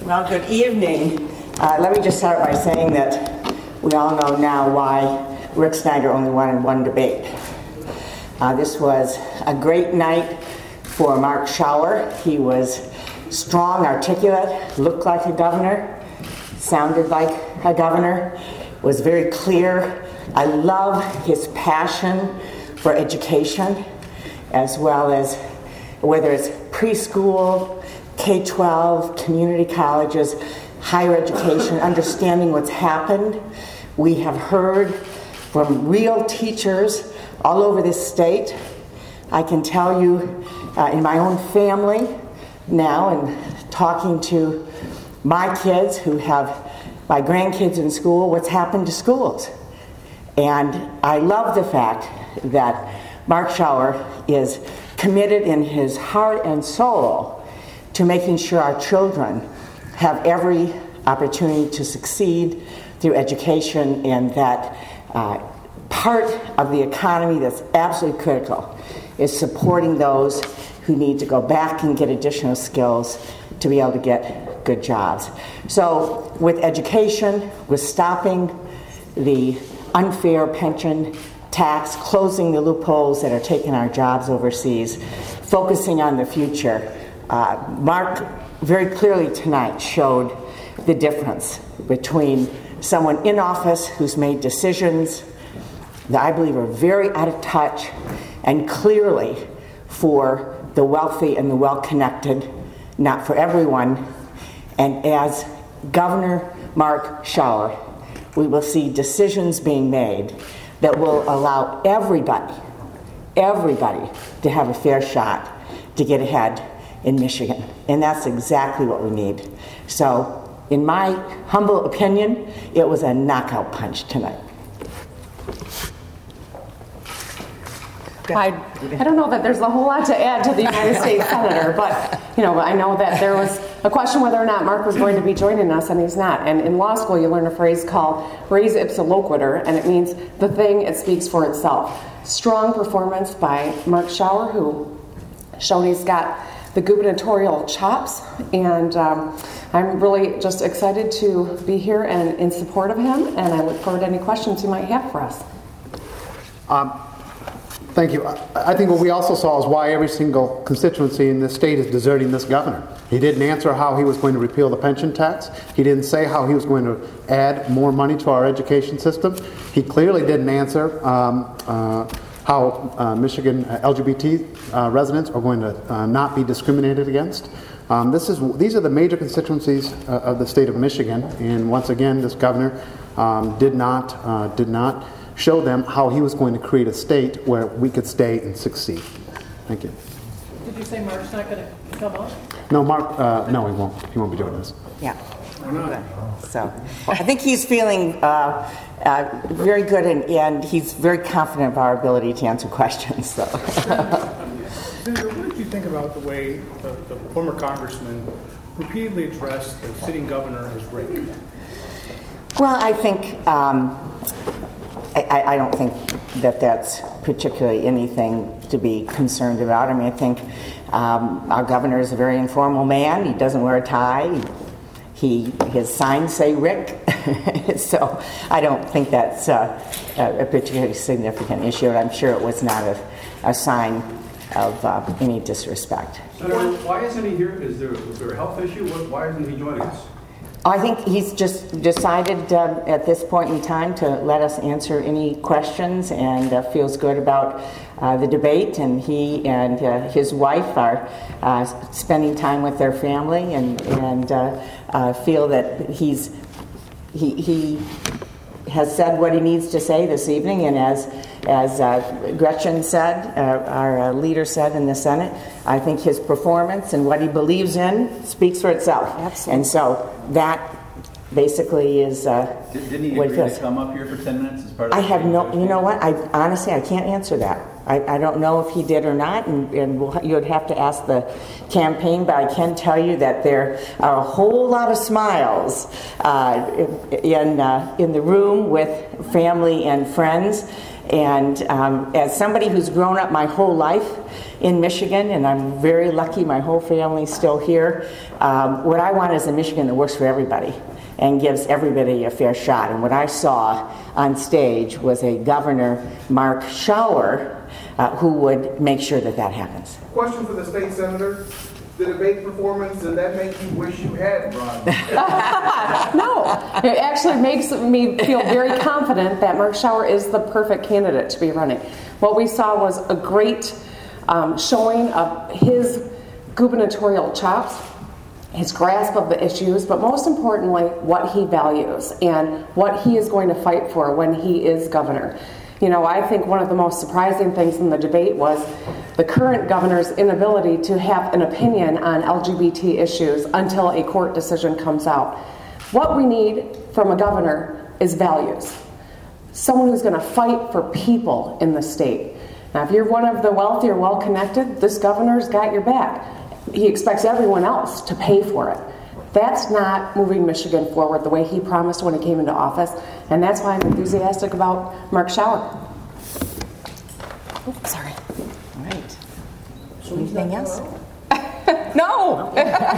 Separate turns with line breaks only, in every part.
Well, good evening. Let me just start by saying that we all know now why Rick Snyder only won in one debate. This was a great night for Mark Schauer. He was strong, articulate, looked like a governor, sounded like a governor, was very clear. I love his passion for education, as well as whether it's preschool, K-12, community colleges, higher education, understanding what's happened. We have heard from real teachers all over this state. I can tell you in my own family now, and talking to my kids who have my grandkids in school, what's happened to schools. And I love the fact that Mark Schauer is committed in his heart and soul to making sure our children have every opportunity to succeed through education, and that part of the economy that's absolutely critical is supporting those who need to go back and get additional skills to be able to get good jobs. So with education, with stopping the unfair pension tax, closing the loopholes that are taking our jobs overseas, focusing on the future, Mark very clearly tonight showed the difference between someone in office who's made decisions that I believe are very out of touch and clearly for the wealthy and the well-connected, not for everyone. And as Governor Mark Schauer, we will see decisions being made that will allow everybody to have a fair shot to get ahead in Michigan. And that's exactly what we need. So, in my humble opinion, it was a knockout punch tonight.
I don't know that there's a whole lot to add to the United States Senator, but I know that there was a question whether or not Mark was going to be joining us, and he's not. And in law school, you learn a phrase called res ipsa loquitur, and it means the thing, it speaks for itself. Strong performance by Mark Schauer, who showed he's got the gubernatorial chops, and I'm really just excited to be here and in support of him, and I look forward to any questions you might have for us.
Thank you. I think what we also saw is why every single constituency in this state is deserting this governor. He didn't answer how he was going to repeal the pension tax. He didn't say how he was going to add more money to our education system. He clearly didn't answer how Michigan LGBT residents are going to not be discriminated against. These are the major constituencies of the state of Michigan, and once again, this governor did not show them how he was going to create a state where we could stay and succeed. Thank you.
Did you say Mark's not going to come on?
No, Mark. No, he won't. He won't be doing this.
Yeah. So I think he's feeling very good, and he's very confident of our ability to answer questions. So.
Senator, what did you think about the way the former congressman repeatedly addressed the sitting governor as Rick?
Well, I think I don't think that that's particularly anything to be concerned about. I mean, I think our governor is a very informal man. He doesn't wear a tie. His signs say Rick. So I don't think that's a particularly significant issue, and I'm sure it was not a sign of any disrespect.
Senator, why isn't he here? Was there a health issue? Why isn't he joining us?
I think he's just decided at this point in time to let us answer any questions, and feels good about the debate, and he and his wife are spending time with their family, and feel that he has said what he needs to say this evening, and as Gretchen said, our leader said in the Senate, I think his performance and what he believes in speaks for itself.
Absolutely.
And so that basically is
Didn't he agree to come up here for 10 minutes as part of
I have no, you know what, honestly, I can't answer that. I don't know if he did or not, and you'd have to ask the campaign, but I can tell you that there are a whole lot of smiles in the room with family and friends, And as somebody who's grown up my whole life in Michigan, and I'm very lucky my whole family's still here, what I want is a Michigan that works for everybody and gives everybody a fair shot. And what I saw on stage was a Governor, Mark Schauer, who would make sure that that happens.
Question for the state senator. The debate performance, did that make you wish you had run?
No, it actually makes me feel very confident that Mark Schauer is the perfect candidate to be running. What we saw was a great showing of his gubernatorial chops, his grasp of the issues, but most importantly, what he values and what he is going to fight for when he is governor. You know, I think one of the most surprising things in the debate was the current governor's inability to have an opinion on LGBT issues until a court decision comes out. What we need from a governor is values. Someone who's going to fight for people in the state. Now, if you're one of the wealthy or well-connected, this governor's got your back. He expects everyone else to pay for it. That's not moving Michigan forward the way he promised when he came into office, and that's why I'm enthusiastic about Mark Schauer. Oh, sorry.
All right. Anything else?
No!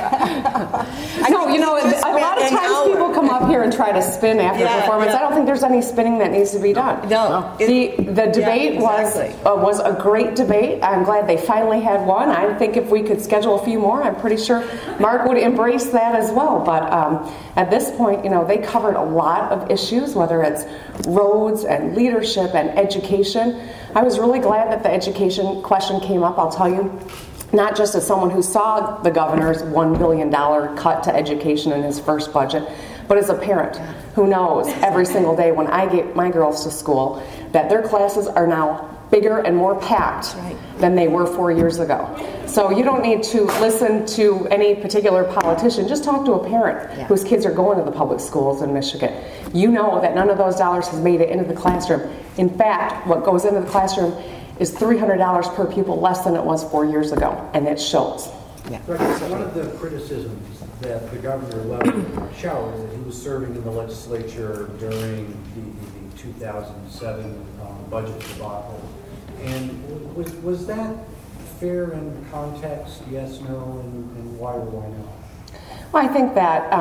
No, you know, a lot of times people come up here and try to spin after performance. I don't think there's any spinning that needs to be done.
No.
The debate was a great debate. I'm glad they finally had one. I think if we could schedule a few more, I'm pretty sure Mark would embrace that as well. But at this point, you know, they covered a lot of issues, whether it's roads and leadership and education. I was really glad that the education question came up, I'll tell you. Not just as someone who saw the governor's $1 billion cut to education in his first budget, but as a parent who knows every single day when I get my girls to school that their classes are now bigger and more packed than they were 4 years ago. So you don't need to listen to any particular politician. Just talk to a parent whose kids are going to the public schools in Michigan. You know that none of those dollars has made it into the classroom. In fact, what goes into the classroom is $300 per pupil less than it was 4 years ago, and it shows.
One of the criticisms that the governor leveled at Schauer is that he was serving in the legislature during the 2007 budget debacle. And was that fair in context? Yes, no, and why or why not?
Well, I think that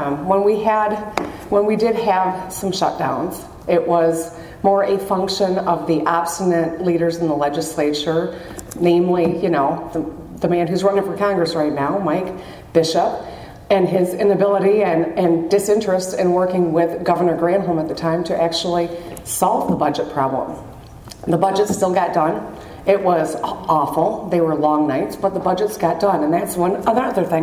when we did have some shutdowns, it was more a function of the obstinate leaders in the legislature, namely, you know, the man who's running for Congress right now, Mike Bishop, and his inability and disinterest in working with Governor Granholm at the time to actually solve the budget problem. The budget still got done. It was awful. They were long nights, but the budgets got done. And that's another thing.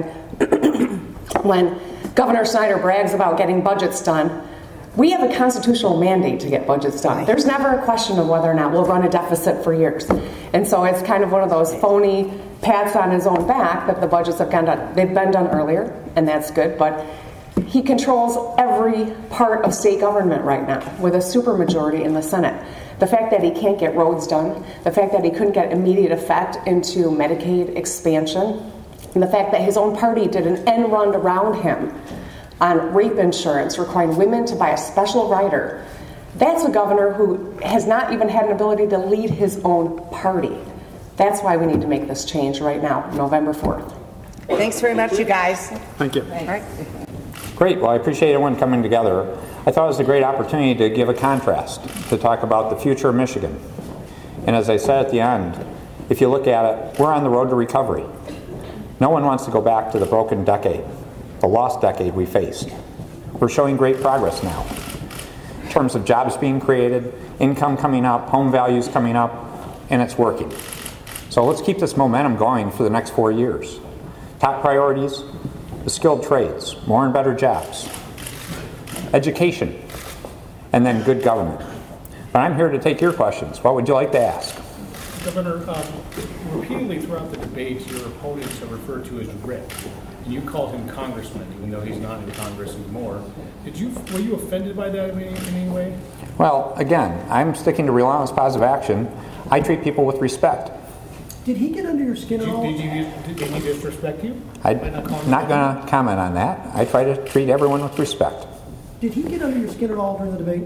When Governor Snyder brags about getting budgets done, we have a constitutional mandate to get budgets done. There's never a question of whether or not we'll run a deficit for years. And so it's kind of one of those phony pats on his own back that the budgets have gotten done. They've been done earlier, and that's good, but he controls every part of state government right now with a supermajority in the Senate. The fact that he can't get roads done, the fact that he couldn't get immediate effect into Medicaid expansion, and the fact that his own party did an end run around him on rape insurance, requiring women to buy a special rider. That's a governor who has not even had an ability to lead his own party. That's why we need to make this change right now, November 4th.
Thanks very much, you guys.
Thank you.
All right.
Great. Well, I appreciate everyone coming together. I thought it was a great opportunity to give a contrast, to talk about the future of Michigan. And as I said at the end, if you look at it, we're on the road to recovery. No one wants to go back to the broken decade, the lost decade we faced. We're showing great progress now in terms of jobs being created, income coming up, home values coming up, and it's working. So let's keep this momentum going for the next 4 years. Top priorities, the skilled trades, more and better jobs, education, and then good government. But I'm here to take your questions. What would you like to ask?
Governor, repeatedly throughout the debates, your opponents are referred to as Rick, and you called him Congressman, even though he's not in Congress anymore. Were you offended by that in any way?
Well, again, I'm sticking to relentless positive action. I treat people with respect.
Did he get under your skin at all?
Did he disrespect you?
I'm not going to comment on that. I try to treat everyone with respect.
Did he get under your skin at all during the debate?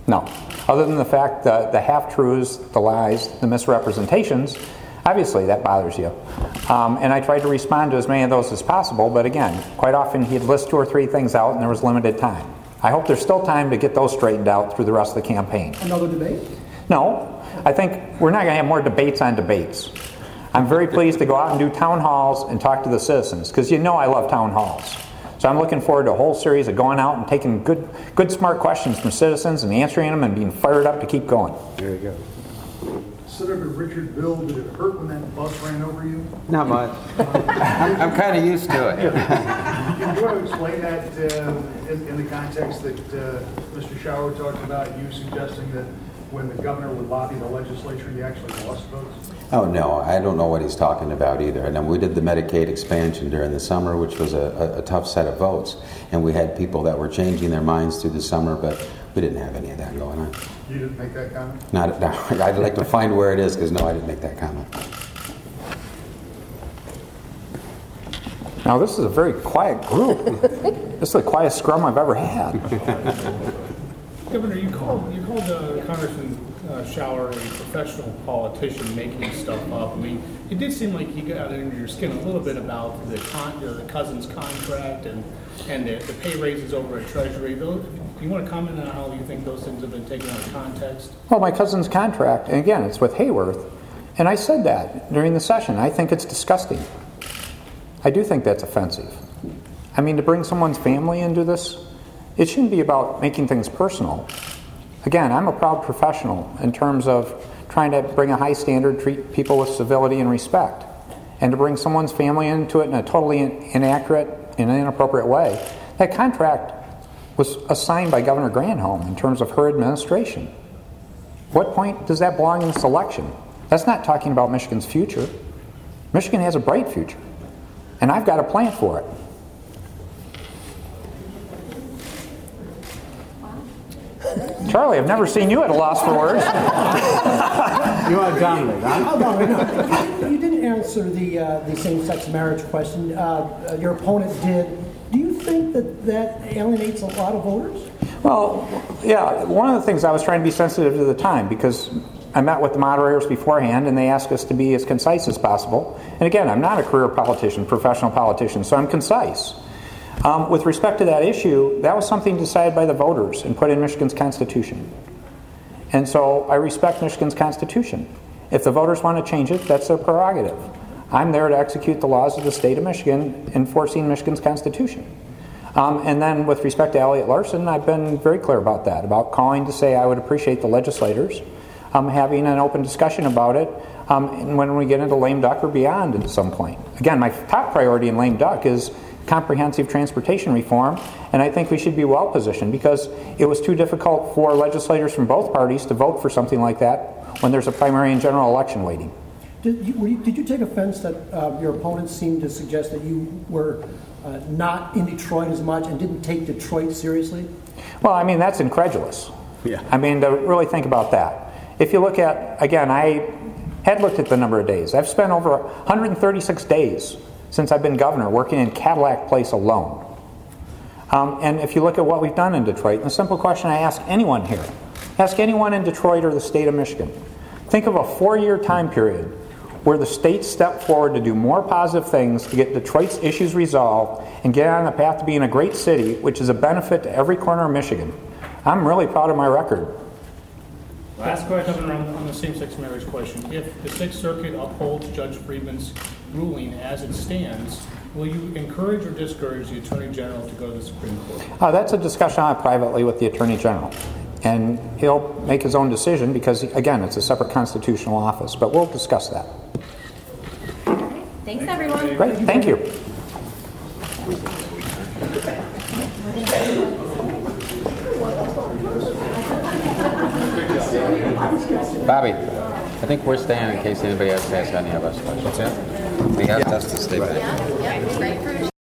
No. Other than the fact that the half-truths, the lies, the misrepresentations, obviously that bothers you. And I tried to respond to as many of those as possible, but again, quite often he'd list 2 or 3 things out and there was limited time. I hope there's still time to get those straightened out through the rest of the campaign.
Another debate?
No. I think we're not going to have more debates on debates. I'm very pleased to go out and do town halls and talk to the citizens, because you know I love town halls. So I'm looking forward to a whole series of going out and taking good smart questions from citizens and answering them and being fired up to keep going.
There you go.
Senator Richard Bill, did it hurt when that bus ran over you?
Not much. I'm kind of used to it.
Do you want to explain that in the context that Mr. Shower talked about, you suggesting that when the governor would lobby the legislature, he actually lost votes?
Oh, no, I don't know what he's talking about either. And we did the Medicaid expansion during the summer, which was a tough set of votes. And we had people that were changing their minds through the summer, but we didn't have any of that going on.
You didn't make that comment?
No, I'd like to find where it is, because no, I didn't make that comment.
Now this is a very quiet group. This is the quietest scrum I've ever had.
Governor, you called Congressman Shower a professional politician making stuff up. I mean, it did seem like he got under your skin a little bit about the Cousins contract and the pay raises over at Treasury. Do you want to comment on how you think those things have been taken out of context?
Well, my cousin's contract, and again, it's with Hayworth, and I said that during the session. I think it's disgusting. I do think that's offensive. I mean, to bring someone's family into this, it shouldn't be about making things personal. Again, I'm a proud professional in terms of trying to bring a high standard, treat people with civility and respect. And to bring someone's family into it in a totally inaccurate and inappropriate way, that contract was assigned by Governor Granholm in terms of her administration. What point does that belong in this election? That's not talking about Michigan's future. Michigan has a bright future, and I've got a plan for it. Charlie, I've never seen you at a loss for words.
You want to dominate, huh?
No. You didn't answer the same-sex marriage question. Your opponent did. Do you think that alienates a lot of voters?
Well, yeah. One of the things I was trying to be sensitive to the time, because I met with the moderators beforehand and they asked us to be as concise as possible. And again, I'm not a career politician, professional politician, so I'm concise. With respect to that issue, that was something decided by the voters and put in Michigan's Constitution. And so I respect Michigan's Constitution. If the voters want to change it, that's their prerogative. I'm there to execute the laws of the state of Michigan, enforcing Michigan's Constitution. And then with respect to Elliott Larson, I've been very clear about that, about calling to say I would appreciate the legislators having an open discussion about it when we get into lame duck or beyond at some point. Again, my top priority in lame duck is comprehensive transportation reform, and I think we should be well positioned, because it was too difficult for legislators from both parties to vote for something like that when there's a primary and general election waiting.
Did you take offense that your opponents seemed to suggest that you were not in Detroit as much and didn't take Detroit seriously?
Well, I mean, that's incredulous.
Yeah.
I mean, to really think about that. If you look at, again, I had looked at the number of days. I've spent over 136 days since I've been governor working in Cadillac Place alone. And if you look at what we've done in Detroit, the simple question I ask anyone here, ask anyone in Detroit or the state of Michigan, think of a 4-year time period where the state stepped forward to do more positive things to get Detroit's issues resolved and get on the path to being a great city, which is a benefit to every corner of Michigan. I'm really proud of my record.
Last question on the same-sex marriage question. If the Sixth Circuit upholds Judge Friedman's ruling as it stands, will you encourage or discourage the Attorney General to go to the Supreme Court?
That's a discussion I have privately with the Attorney General. And he'll make his own decision because, again, it's a separate constitutional office. But we'll discuss that.
Thanks, everyone.
Great. Thank you.
Bobby, I think we're staying in case anybody else has any of us questions.
What's that? We have us to stay back.
Yeah, great.